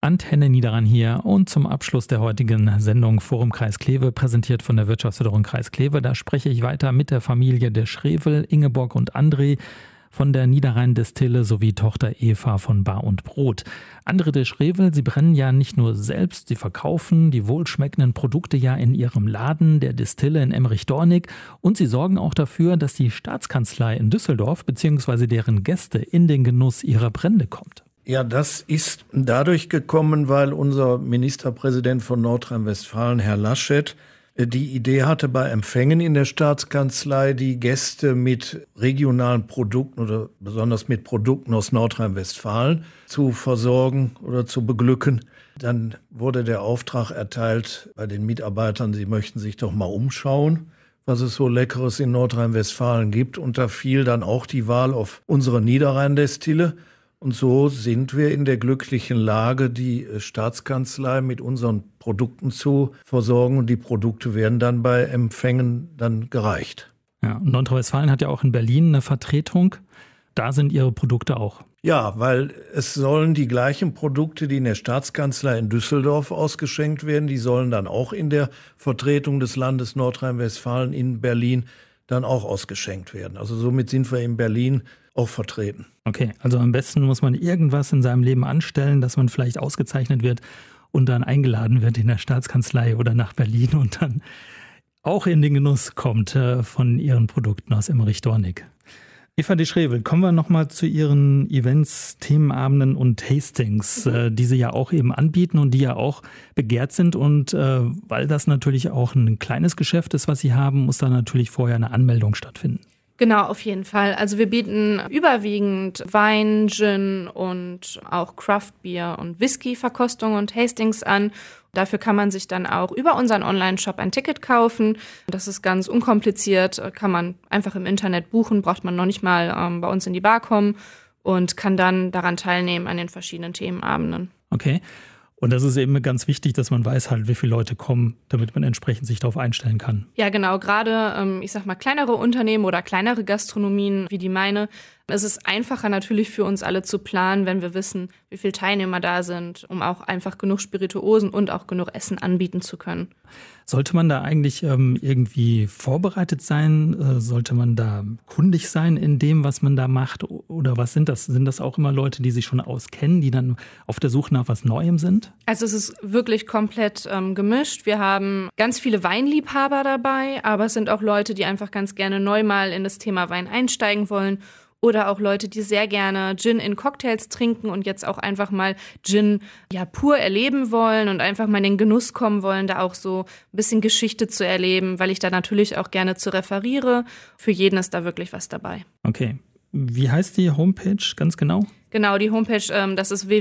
Antenne Niederrhein hier und zum Abschluss der heutigen Sendung Forum Kreis Kleve, präsentiert von der Wirtschaftsförderung Kreis Kleve. Da spreche ich weiter mit der Familie de Schrevel, Ingeborg und André von der Niederrhein-Destille sowie Tochter Eva von Bar und Brot. André de Schrevel, Sie brennen ja nicht nur selbst, Sie verkaufen die wohlschmeckenden Produkte ja in Ihrem Laden, der Destille in Emmerich-Dornig, und Sie sorgen auch dafür, dass die Staatskanzlei in Düsseldorf bzw. deren Gäste in den Genuss ihrer Brände kommt. Ja, das ist dadurch gekommen, weil unser Ministerpräsident von Nordrhein-Westfalen, Herr Laschet, die Idee hatte, bei Empfängen in der Staatskanzlei die Gäste mit regionalen Produkten oder besonders mit Produkten aus Nordrhein-Westfalen zu versorgen oder zu beglücken. Dann wurde der Auftrag erteilt bei den Mitarbeitern, sie möchten sich doch mal umschauen, was es so Leckeres in Nordrhein-Westfalen gibt. Und da fiel dann auch die Wahl auf unsere Niederrhein-Destille. Und so sind wir in der glücklichen Lage, die Staatskanzlei mit unseren Produkten zu versorgen. Und die Produkte werden dann bei Empfängen dann gereicht. Ja, und Nordrhein-Westfalen hat ja auch in Berlin eine Vertretung. Da sind Ihre Produkte auch. Ja, weil es sollen die gleichen Produkte, die in der Staatskanzlei in Düsseldorf ausgeschenkt werden, die sollen dann auch in der Vertretung des Landes Nordrhein-Westfalen in Berlin dann auch ausgeschenkt werden. Also somit sind wir in Berlin auch vertreten. Okay, also am besten muss man irgendwas in seinem Leben anstellen, dass man vielleicht ausgezeichnet wird und dann eingeladen wird in der Staatskanzlei oder nach Berlin und dann auch in den Genuss kommt von Ihren Produkten aus Emmerich-Dornig. Eva de Schrevel, kommen wir nochmal zu Ihren Events, Themenabenden und Tastings, die Sie ja auch eben anbieten und die ja auch begehrt sind. Und weil das natürlich auch ein kleines Geschäft ist, was Sie haben, muss da natürlich vorher eine Anmeldung stattfinden. Genau, auf jeden Fall. Also wir bieten überwiegend Wein, Gin und auch Craft-Bier und Whisky-Verkostungen und Tastings an. Dafür kann man sich dann auch über unseren Online-Shop ein Ticket kaufen. Das ist ganz unkompliziert, kann man einfach im Internet buchen, braucht man noch nicht mal bei uns in die Bar kommen und kann dann daran teilnehmen an den verschiedenen Themenabenden. Okay. Und das ist eben ganz wichtig, dass man weiß halt, wie viele Leute kommen, damit man entsprechend sich darauf einstellen kann. Ja, genau. Gerade, ich sag mal, kleinere Unternehmen oder kleinere Gastronomien wie die meine, es ist einfacher natürlich für uns alle zu planen, wenn wir wissen, wie viele Teilnehmer da sind, um auch einfach genug Spirituosen und auch genug Essen anbieten zu können. Sollte man da eigentlich irgendwie vorbereitet sein? Sollte man da kundig sein in dem, was man da macht? Oder was sind das? Sind das auch immer Leute, die sich schon auskennen, die dann auf der Suche nach was Neuem sind? Also es ist wirklich komplett gemischt. Wir haben ganz viele Weinliebhaber dabei, aber es sind auch Leute, die einfach ganz gerne neu mal in das Thema Wein einsteigen wollen. Oder auch Leute, die sehr gerne Gin in Cocktails trinken und jetzt auch einfach mal Gin ja pur erleben wollen und einfach mal in den Genuss kommen wollen, da auch so ein bisschen Geschichte zu erleben, weil ich da natürlich auch gerne zu referiere. Für jeden ist da wirklich was dabei. Okay. Wie heißt die Homepage ganz genau? Genau, die Homepage, das ist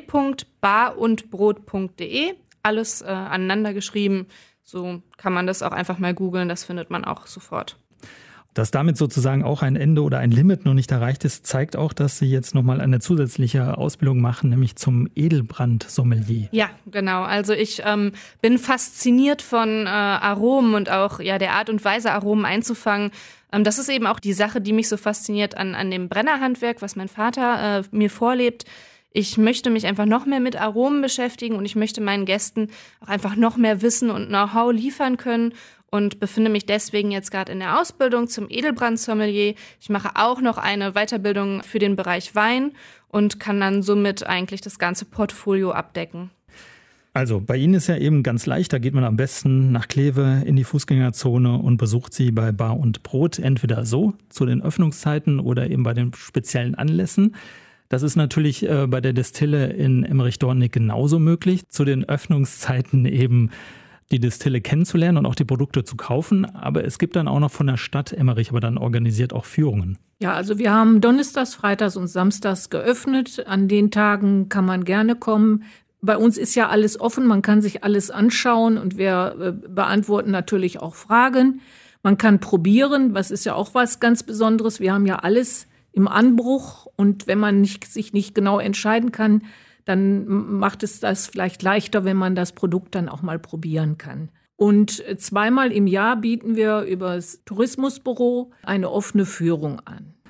www.barundbrot.de. Alles aneinander geschrieben. So kann man das auch einfach mal googeln, das findet man auch sofort. Dass damit sozusagen auch ein Ende oder ein Limit noch nicht erreicht ist, zeigt auch, dass Sie jetzt nochmal eine zusätzliche Ausbildung machen, nämlich zum Edelbrand-Sommelier. Ja, genau. Also ich bin fasziniert von Aromen und auch ja der Art und Weise, Aromen einzufangen. Das ist eben auch die Sache, die mich so fasziniert an dem Brennerhandwerk, was mein Vater mir vorlebt. Ich möchte mich einfach noch mehr mit Aromen beschäftigen und ich möchte meinen Gästen auch einfach noch mehr Wissen und Know-how liefern können. Und befinde mich deswegen jetzt gerade in der Ausbildung zum Edelbrand-Sommelier. Ich mache auch noch eine Weiterbildung für den Bereich Wein und kann dann somit eigentlich das ganze Portfolio abdecken. Also bei Ihnen ist ja eben ganz leicht, da geht man am besten nach Kleve in die Fußgängerzone und besucht Sie bei Bar und Brot, entweder so zu den Öffnungszeiten oder eben bei den speziellen Anlässen. Das ist natürlich bei der Destille in Emmerich-Dornig genauso möglich, zu den Öffnungszeiten eben die Destille kennenzulernen und auch die Produkte zu kaufen. Aber es gibt dann auch noch von der Stadt Emmerich, aber dann organisiert auch Führungen. Ja, also wir haben donnerstags, freitags und samstags geöffnet. An den Tagen kann man gerne kommen. Bei uns ist ja alles offen, man kann sich alles anschauen und wir beantworten natürlich auch Fragen. Man kann probieren, was ist ja auch was ganz Besonderes. Wir haben ja alles im Anbruch und wenn man sich nicht genau entscheiden kann, dann macht es das vielleicht leichter, wenn man das Produkt dann auch mal probieren kann. Und zweimal im Jahr bieten wir über das Tourismusbüro eine offene Führung an.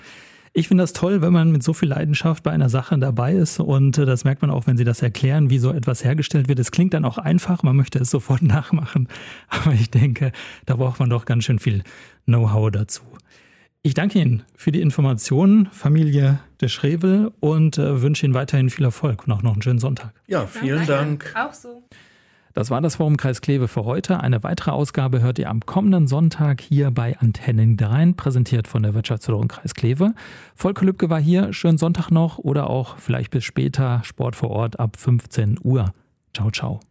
Ich finde das toll, wenn man mit so viel Leidenschaft bei einer Sache dabei ist und das merkt man auch, wenn Sie das erklären, wie so etwas hergestellt wird. Es klingt dann auch einfach, man möchte es sofort nachmachen, aber ich denke, da braucht man doch ganz schön viel Know-how dazu. Ich danke Ihnen für die Informationen, Familie de Schrevel, und wünsche Ihnen weiterhin viel Erfolg und auch noch einen schönen Sonntag. Ja, vielen Dank. Auch so. Das war das Forum Kreis Kleve für heute. Eine weitere Ausgabe hört ihr am kommenden Sonntag hier bei Antenne Niederrhein, präsentiert von der Wirtschaftsförderung Kreis Kleve. Volker Lübke war hier. Schönen Sonntag noch oder auch vielleicht bis später. Sport vor Ort ab 15 Uhr. Ciao, ciao.